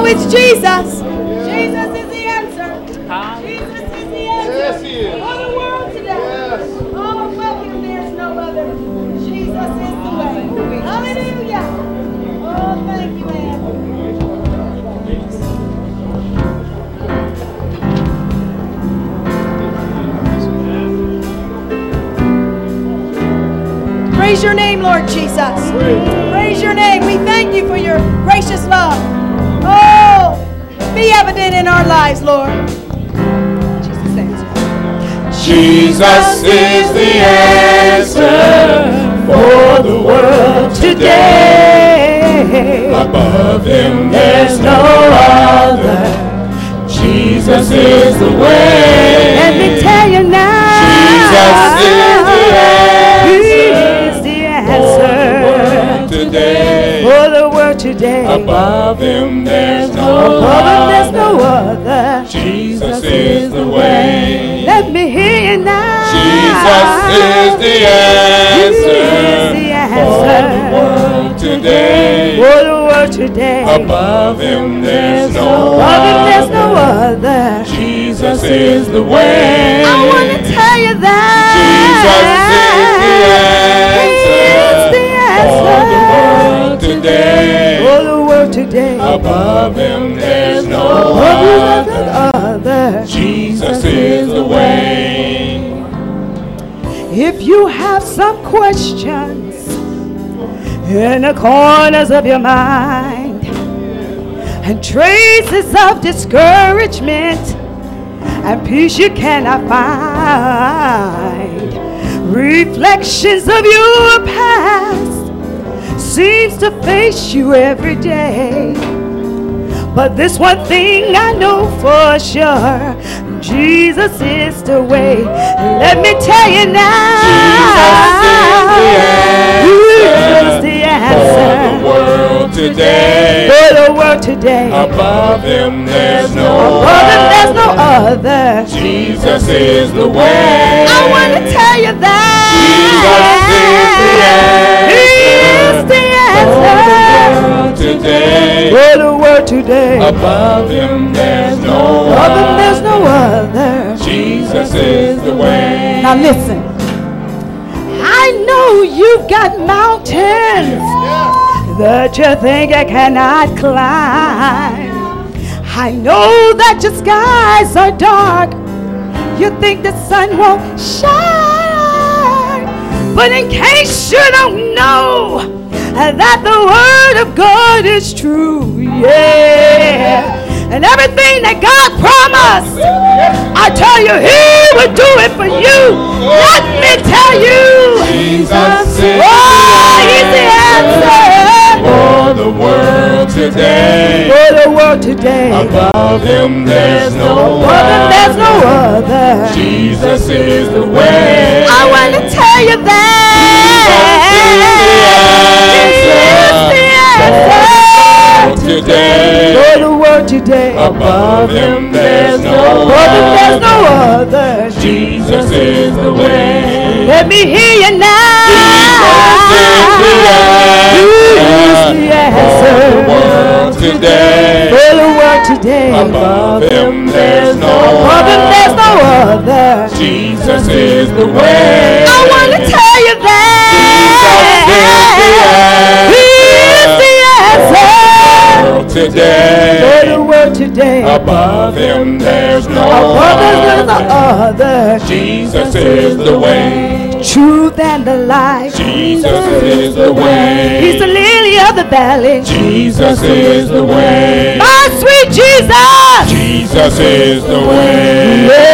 Oh, it's Jesus. Jesus is the answer. Jesus is the answer. Yes, He is. For the world today. Yes. Oh, welcome, there's no other. Jesus is the way. Hallelujah. Oh, thank you, man. Praise your name, Lord Jesus. Praise your name. We thank you for your gracious love. Oh, be evident in our lives, Lord. Jesus is the answer for the world today. Above Him there's no other. Jesus is the way. Let me tell you now. Jesus is the answer today. For the world today. Above Him there's no other. Jesus is the way. Let me hear you now. Jesus is the answer for the world today. For the world today. Above Him there's no other. Jesus is the way. I want to tell you that. Jesus is the answer for the world today. Above Him there's no other. Jesus is the way. If you have some questions in the corners of your mind and traces of discouragement and peace you cannot find, reflections of your past seems to face you every day. But this one thing I know for sure, Jesus is the way. Let me tell you now, Jesus is the answer for the world today. For the world today. Above Him there's no other. Jesus is the way. I want to tell you that Jesus is the answer today. for the world today. Above Him there's no other. Jesus is the way. Now listen, I know you've got mountains that you think you cannot climb. I know that your skies are dark. You think the sun won't shine. But in case you don't know that the word of God is true, yeah. And everything that God promised, I tell you, He will do it for you. Let me tell you, Jesus is He's the answer for the world today. for the world today. Above Him there's no There's no other. Jesus is the way. I want to tell you that He is the answer today. for the world today. Above Him there's no There's no other. Jesus is the way. Let me hear you now. Jesus is the answer for the world today. For the world today. Above Him there's no other. Jesus is the way. I want to tell you that He is the answer today. for the world today. Above Him there's no other. Jesus is the way. Truth and the life. Jesus is the way. He's the lily of the valley. Jesus is the way. My sweet Jesus. Jesus is the way. Yeah.